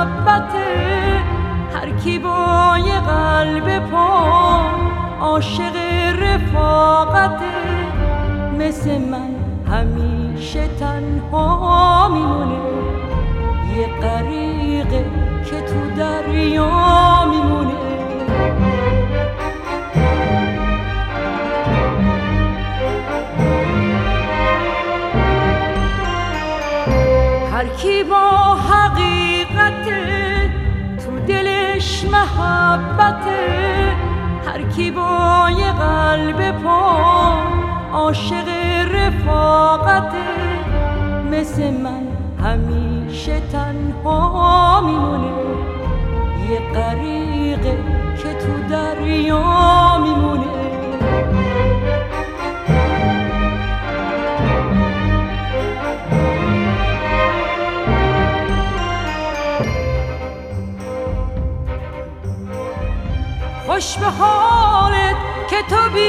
محبته، هر کی با یه قلب پا عاشق رفاقته، مثل من همیشه تنها میمونه، یه غریقه که تو دریا میمونه. هر کی با حقیقته، تو دلش محبته، هر کی با یه قلب پا عاشق رفاقته، مثل من همیشه تنها میمونه، یه غریقه که تو دریا میمونه. خوش به حالت که تو بی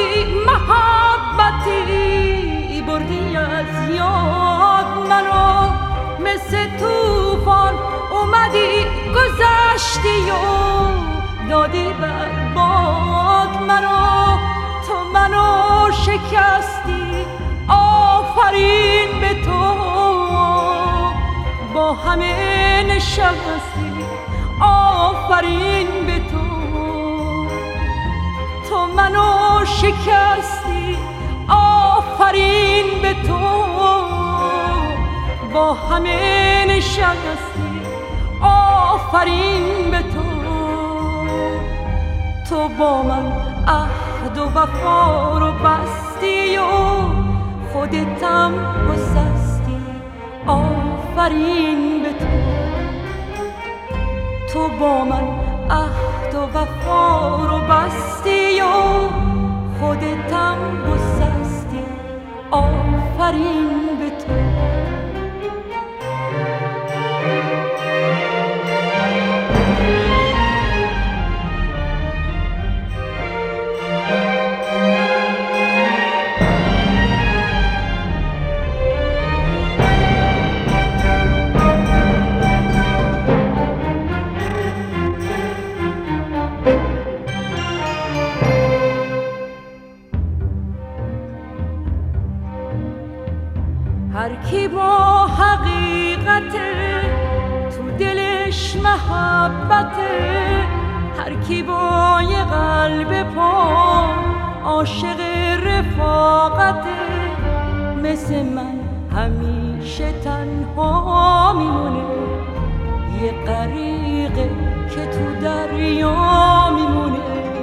محبتی، بردی از یاد منو، مثل توفان اومدی گذشتی و دادی برباد منو، تو منو شکستی آفرین به تو، با همه نشستی آفرین به تو، تو منو شکستی آفرین به تو، با همه نشستی آفرین به تو، تو با من عهد و وفا رو بستی و خودتم گسستی آفرین به تو، تو با من عهد و وفا رو بستی و خودتم گسستی آفرین به تو. هر کی با حقیقته، تو دلش محبته، هر کی با یه قلب پا عاشق رفاقته، مثل من همیشه تنها میمونه، یه غریقه که تو دریا میمونه.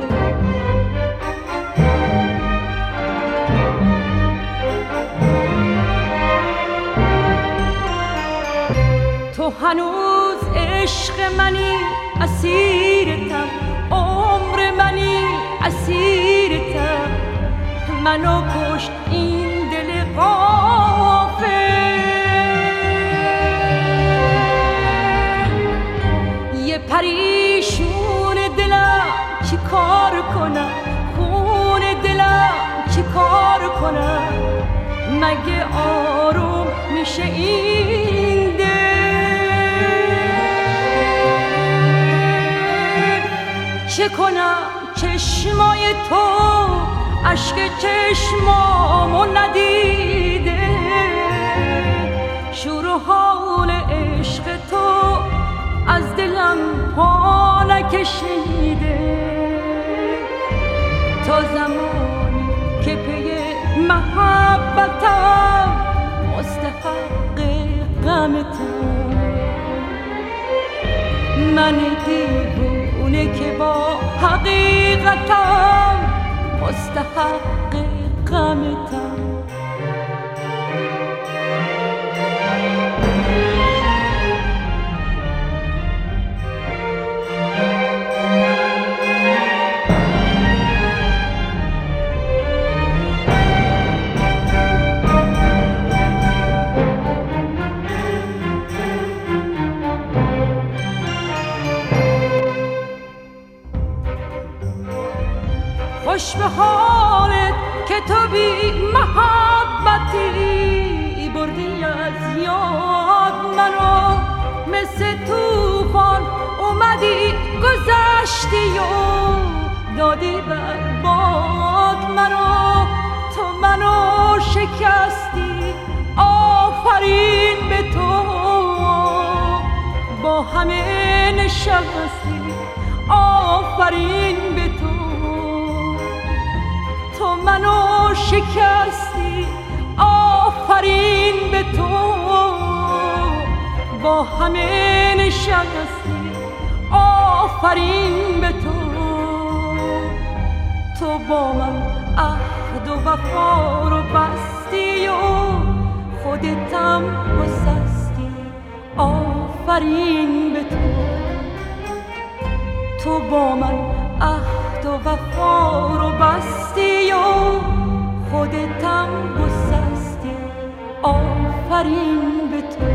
تو هنوز عشق منی اسیرتم، عمر منی اسیرتم، منو کشت این دل غافل، یه پریشون دلم چی کار کنم، خون دلم چی کار کنم، مگه آروم میشه این دل؟ چه کنم چشمای تو اشک چشمامو ندیده، شور و حال عشق تو از دلم پا نکشیده، تا زمانی که پی محبتم مستحق غمتم، من دیوونه که با حقیقتم مستحق غمتم. خوش به حالت که تو بی محبتی، بردی از یاد منو، مثل توفان گذشتی و دادی بر باد مرا، تو منو شکستی آفرین به تو، با همه نشستی آفرین به تو، تو منو شکستی آفرین به تو، با همه نشستی آفرین به تو، تو با من عهد و وفا رو بستی و خودتم گسستی آفرین به تو، تو با من عهد و وفا رو بستی و خودتم گسستی آفرین به تو.